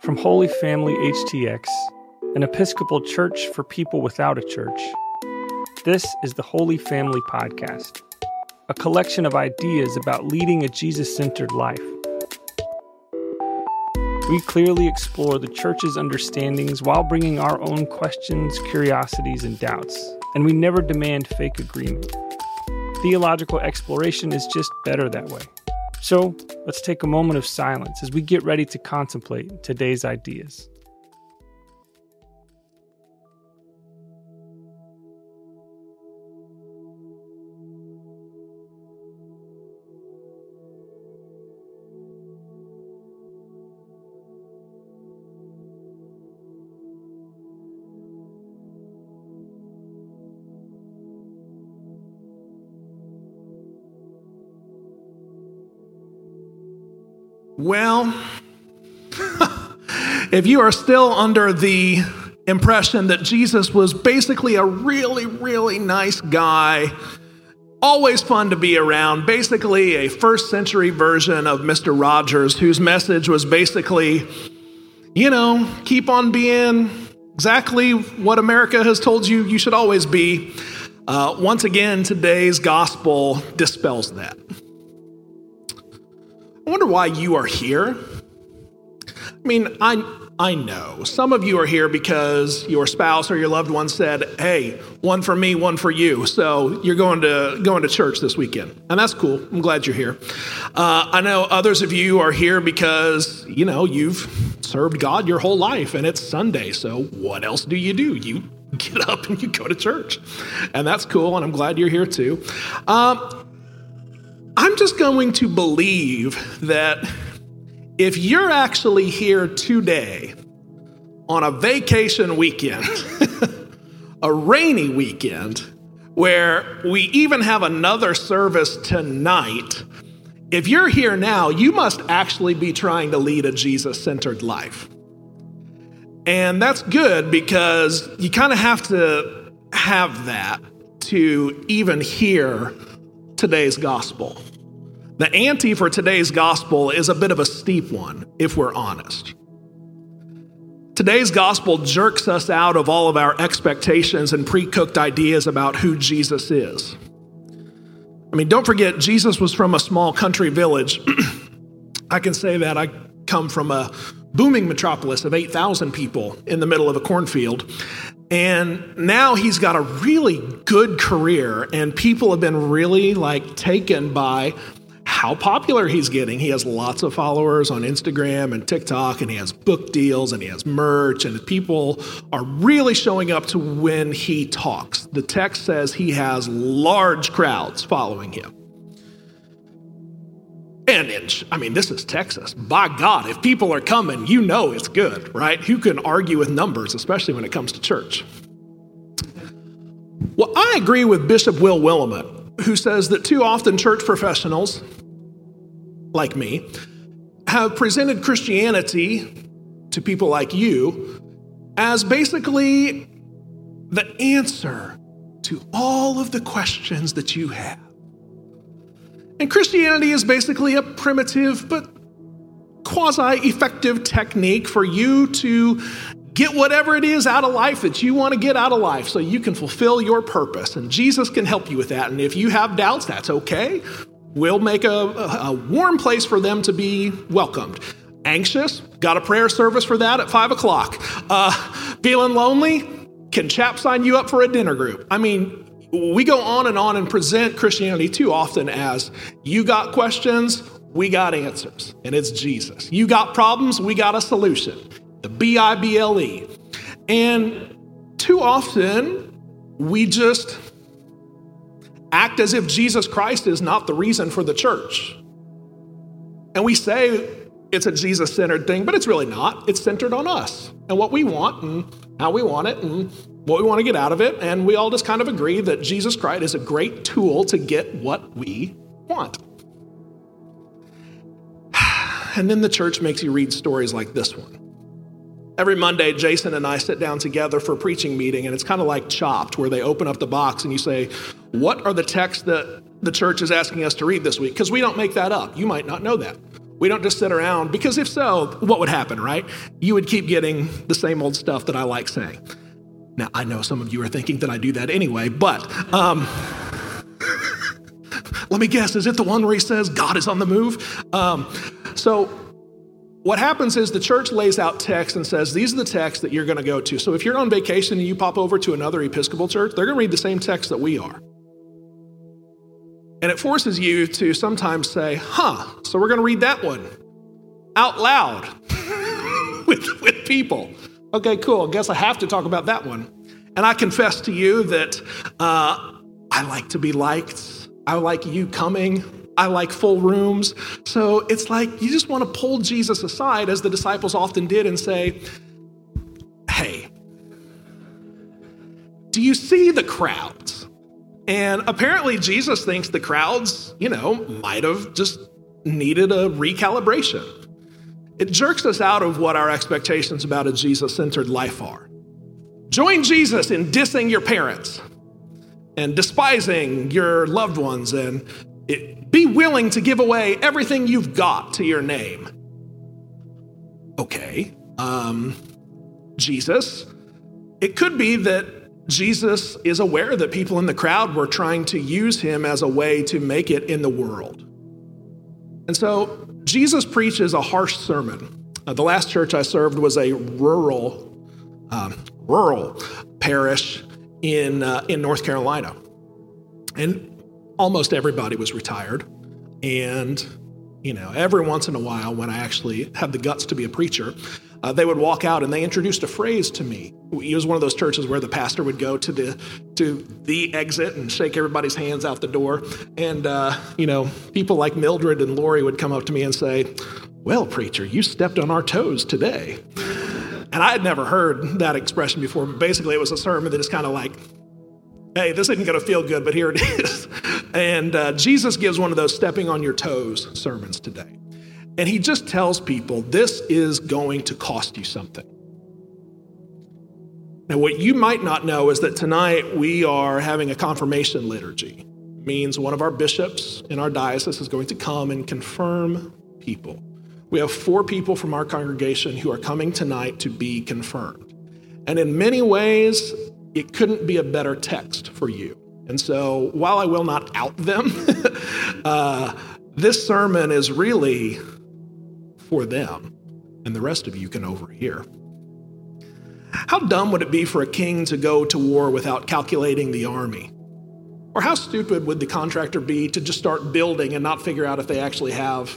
From Holy Family HTX, an Episcopal church for people without a church, this is the Holy Family Podcast, a collection of ideas about leading a Jesus-centered life. We clearly explore the church's understandings while bringing our own questions, curiosities, and doubts, and we never demand fake agreement. Theological exploration is just better that way. So let's take a moment of silence as we get ready to contemplate today's ideas. Well, if you are still under the impression that Jesus was basically a really, really nice guy, always fun to be around, basically a first century version of Mr. Rogers, whose message was basically, keep on being exactly what America has told you you should always be. Once again, today's gospel dispels that. I wonder why you are here. I know some of you are here because your spouse or your loved one said, "Hey, one for me, one for you." So you're going to church this weekend, and that's cool. I'm glad you're here. I know others of you are here because you've served God your whole life, and it's Sunday. So what else do? You get up and you go to church, and that's cool. And I'm glad you're here too. I'm just going to believe that if you're actually here today on a vacation weekend, a rainy weekend, where we even have another service tonight, if you're here now, you must actually be trying to lead a Jesus-centered life. And that's good because you kind of have to have that to even hear today's gospel. The ante for today's gospel is a bit of a steep one, if we're honest. Today's gospel jerks us out of all of our expectations and pre-cooked ideas about who Jesus is. Don't forget, Jesus was from a small country village. I can say that. I come from a booming metropolis of 8,000 people in the middle of a cornfield. And now he's got a really good career, and people have been really taken by how popular he's getting. He has lots of followers on Instagram and TikTok, and he has book deals, and he has merch, and people are really showing up to when he talks. The text says he has large crowds following him. And this is Texas. By God, if people are coming, it's good, right? Who can argue with numbers, especially when it comes to church? Well, I agree with Bishop Will Willimette, who says that too often church professionals, like me, have presented Christianity to people like you as basically the answer to all of the questions that you have. And Christianity is basically a primitive but quasi-effective technique for you to get whatever it is out of life that you want to get out of life so you can fulfill your purpose. And Jesus can help you with that. And if you have doubts, that's okay. We'll make a warm place for them to be welcomed. Anxious? Got a prayer service for that at 5 o'clock. Feeling lonely? Can Chap sign you up for a dinner group? We go on and present Christianity too often as, you got questions, we got answers, and it's Jesus. You got problems, we got a solution. The Bible. And too often, we just act as if Jesus Christ is not the reason for the church. And we say it's a Jesus-centered thing, but it's really not. It's centered on us and what we want and how we want it and what we want to get out of it. And we all just kind of agree that Jesus Christ is a great tool to get what we want. And then the church makes you read stories like this one. Every Monday, Jason and I sit down together for a preaching meeting, and it's kind of like Chopped, where they open up the box and you say, what are the texts that the church is asking us to read this week? Because we don't make that up. You might not know that. We don't just sit around, because if so, what would happen, right? You would keep getting the same old stuff that I like saying. Now, I know some of you are thinking that I do that anyway, but let me guess, is it the one where he says God is on the move? So what happens is the church lays out texts and says, these are the texts that you're going to go to. So if you're on vacation and you pop over to another Episcopal church, they're going to read the same text that we are. And it forces you to sometimes say, so we're going to read that one out loud with people. Okay, cool. Guess I have to talk about that one. And I confess to you that I like to be liked. I like you coming. I like full rooms. So it's like you just want to pull Jesus aside, as the disciples often did, and say, hey, do you see the crowds? And apparently Jesus thinks the crowds, might have just needed a recalibration. It jerks us out of what our expectations about a Jesus-centered life are. Join Jesus in dissing your parents and despising your loved ones, and be willing to give away everything you've got to your name. Okay, Jesus, it could be that Jesus is aware that people in the crowd were trying to use him as a way to make it in the world. And so Jesus preaches a harsh sermon. The last church I served was a rural parish in North Carolina. And almost everybody was retired. And, every once in a while, when I actually had the guts to be a preacher, they would walk out and they introduced a phrase to me. It was one of those churches where the pastor would go to the exit and shake everybody's hands out the door. And, people like Mildred and Lori would come up to me and say, well, preacher, you stepped on our toes today. And I had never heard that expression before, but basically it was a sermon that is kind of like, hey, this isn't going to feel good, but here it is. And Jesus gives one of those stepping on your toes sermons today. And he just tells people, this is going to cost you something. Now, what you might not know is that tonight we are having a confirmation liturgy. It means one of our bishops in our diocese is going to come and confirm people. We have 4 people from our congregation who are coming tonight to be confirmed. And in many ways, it couldn't be a better text for you. And so while I will not out them, this sermon is really for them, and the rest of you can overhear. How dumb would it be for a king to go to war without calculating the army? Or how stupid would the contractor be to just start building and not figure out if they actually have,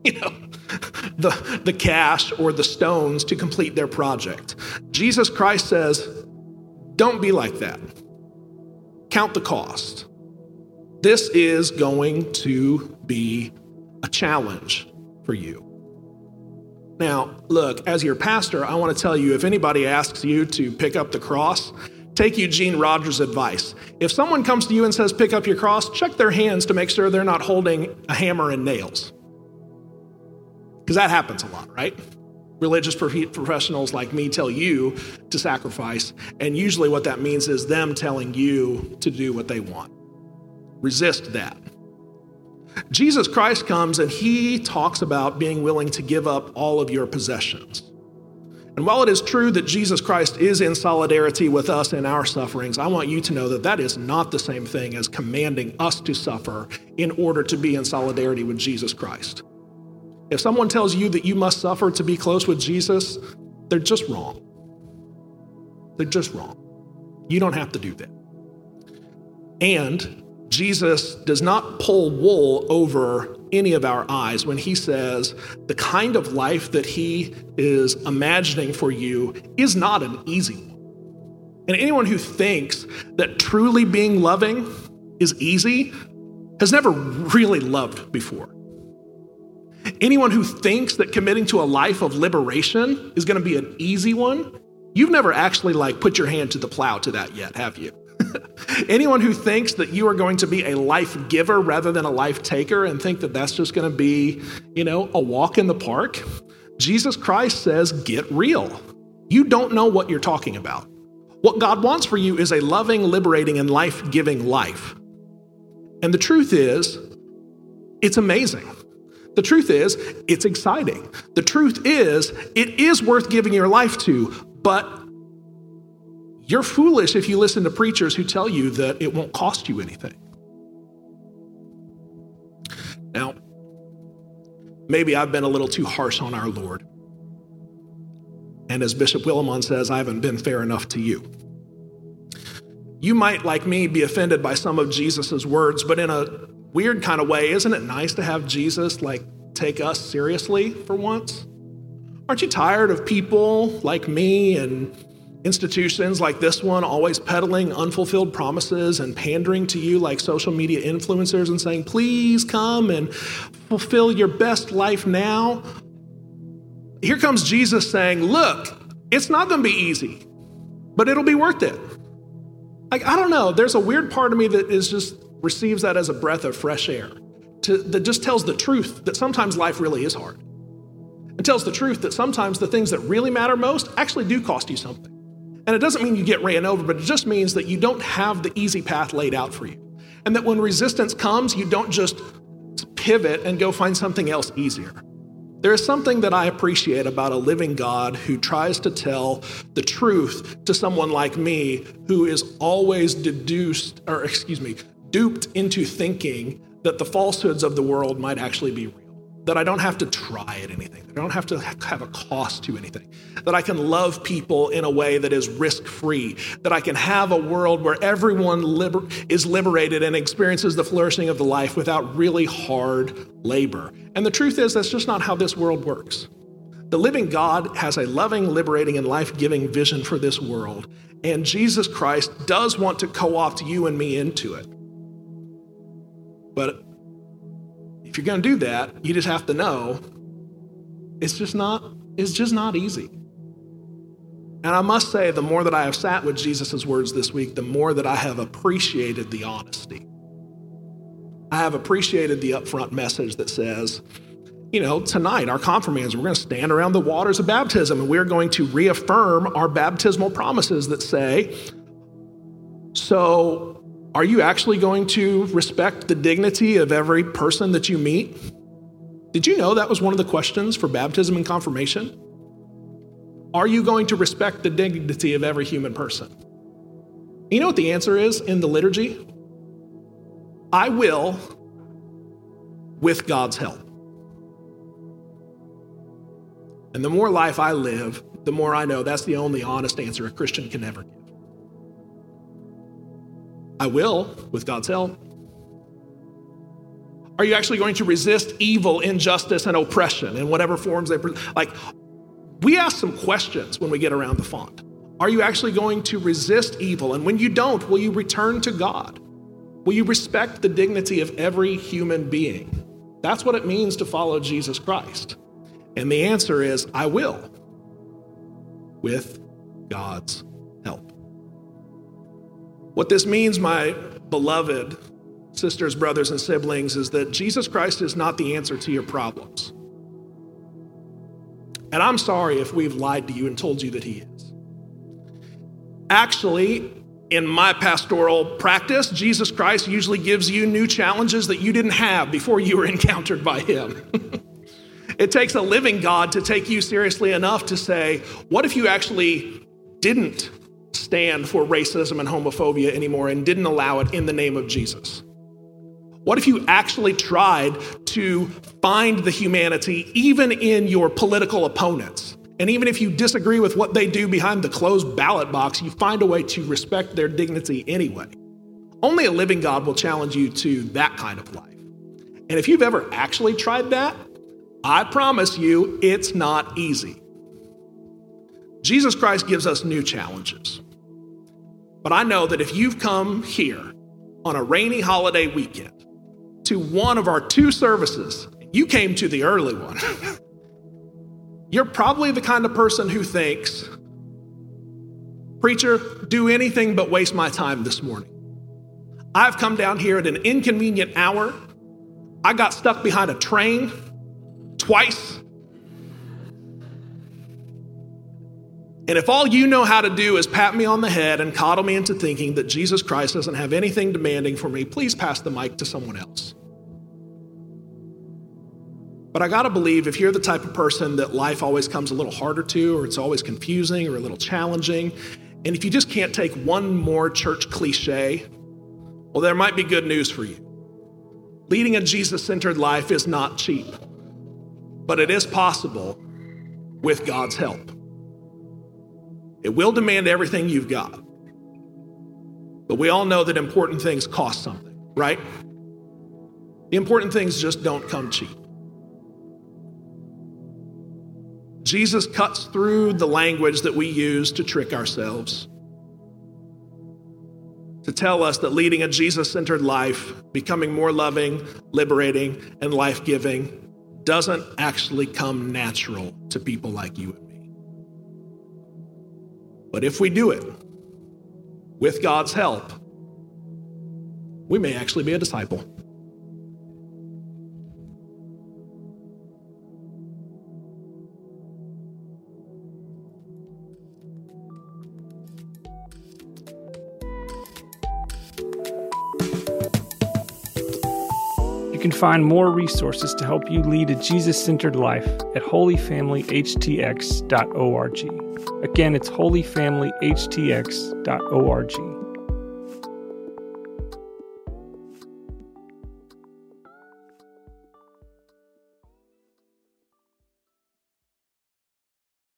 the cash or the stones to complete their project? Jesus Christ says, don't be like that. Count the cost. This is going to be a challenge for you. Now, look, as your pastor, I want to tell you, if anybody asks you to pick up the cross, take Eugene Rogers' advice. If someone comes to you and says, pick up your cross, check their hands to make sure they're not holding a hammer and nails. Because that happens a lot, right? Religious professionals like me tell you to sacrifice, and usually what that means is them telling you to do what they want. Resist that. Jesus Christ comes and he talks about being willing to give up all of your possessions. And while it is true that Jesus Christ is in solidarity with us in our sufferings, I want you to know that that is not the same thing as commanding us to suffer in order to be in solidarity with Jesus Christ. If someone tells you that you must suffer to be close with Jesus, they're just wrong. They're just wrong. You don't have to do that. And Jesus does not pull wool over any of our eyes when he says the kind of life that he is imagining for you is not an easy one. And anyone who thinks that truly being loving is easy has never really loved before. Anyone who thinks that committing to a life of liberation is going to be an easy one, you've never actually put your hand to the plow to that yet, have you? Anyone who thinks that you are going to be a life giver rather than a life taker and think that that's just going to be, a walk in the park, Jesus Christ says, get real. You don't know what you're talking about. What God wants for you is a loving, liberating, and life-giving life. And the truth is, it's amazing. The truth is, it's exciting. The truth is, it is worth giving your life to, but you're foolish if you listen to preachers who tell you that it won't cost you anything. Now, maybe I've been a little too harsh on our Lord. And as Bishop Willimon says, I haven't been fair enough to you. You might, like me, be offended by some of Jesus's words, but in a weird kind of way, isn't it nice to have Jesus take us seriously for once? Aren't you tired of people like me and institutions like this one always peddling unfulfilled promises and pandering to you like social media influencers and saying, please come and fulfill your best life now? Here comes Jesus saying, look, it's not going to be easy, but it'll be worth it. I don't know. There's a weird part of me that receives that as a breath of fresh air, that just tells the truth that sometimes life really is hard. It tells the truth that sometimes the things that really matter most actually do cost you something. And it doesn't mean you get ran over, but it just means that you don't have the easy path laid out for you. And that when resistance comes, you don't just pivot and go find something else easier. There is something that I appreciate about a living God who tries to tell the truth to someone like me who is always duped into thinking that the falsehoods of the world might actually be real. That I don't have to try at anything. That I don't have to have a cost to anything. That I can love people in a way that is risk-free. That I can have a world where everyone is liberated and experiences the flourishing of the life without really hard labor. And the truth is, that's just not how this world works. The living God has a loving, liberating, and life-giving vision for this world. And Jesus Christ does want to co-opt you and me into it. But if you're going to do that, you just have to know it's just not easy. And I must say, the more that I have sat with Jesus' words this week, the more that I have appreciated the honesty. I have appreciated the upfront message that says, tonight, our confirmands, we're going to stand around the waters of baptism and we're going to reaffirm our baptismal promises that say, so are you actually going to respect the dignity of every person that you meet? Did you know that was one of the questions for baptism and confirmation? Are you going to respect the dignity of every human person? You know what the answer is in the liturgy? I will, with God's help. And the more life I live, the more I know that's the only honest answer a Christian can ever give. I will, with God's help. Are you actually going to resist evil, injustice, and oppression in whatever forms they we ask some questions when we get around the font. Are you actually going to resist evil? And when you don't, will you return to God? Will you respect the dignity of every human being? That's what it means to follow Jesus Christ. And the answer is, I will, with God's help. What this means, my beloved sisters, brothers, and siblings, is that Jesus Christ is not the answer to your problems. And I'm sorry if we've lied to you and told you that he is. Actually, in my pastoral practice, Jesus Christ usually gives you new challenges that you didn't have before you were encountered by him. It takes a living God to take you seriously enough to say, what if you actually didn't stand for racism and homophobia anymore and didn't allow it in the name of Jesus? What if you actually tried to find the humanity even in your political opponents? And even if you disagree with what they do behind the closed ballot box, you find a way to respect their dignity anyway. Only a living God will challenge you to that kind of life. And if you've ever actually tried that, I promise you it's not easy. Jesus Christ gives us new challenges. But I know that if you've come here on a rainy holiday weekend to one of our two services, you came to the early one, you're probably the kind of person who thinks, preacher, do anything but waste my time this morning. I've come down here at an inconvenient hour. I got stuck behind a train twice. And if all you know how to do is pat me on the head and coddle me into thinking that Jesus Christ doesn't have anything demanding for me, please pass the mic to someone else. But I gotta believe if you're the type of person that life always comes a little harder to, or it's always confusing or a little challenging, and if you just can't take one more church cliche, well, there might be good news for you. Leading a Jesus-centered life is not cheap, but it is possible with God's help. It will demand everything you've got. But we all know that important things cost something, right? The important things just don't come cheap. Jesus cuts through the language that we use to trick ourselves, to tell us that leading a Jesus-centered life, becoming more loving, liberating, and life-giving doesn't actually come natural to people like you and me. But if we do it with God's help, we may actually be a disciple. You can find more resources to help you lead a Jesus-centered life at holyfamilyhtx.org. Again, it's holyfamilyhtx.org.